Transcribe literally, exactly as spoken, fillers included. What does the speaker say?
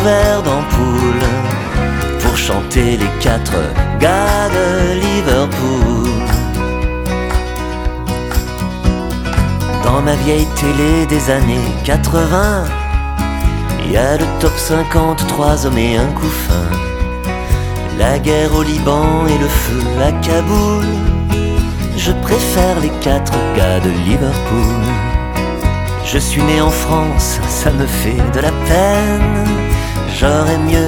couvert d'ampoules pour chanter les quatre gars de Liverpool. Dans ma vieille télé des années quatre-vingts, il y a le top cinquante, trois hommes et un couffin, la guerre au Liban et le feu à Kaboul. Je préfère les quatre gars de Liverpool. Je suis né en France, ça me fait de la peine. J'aurais mieux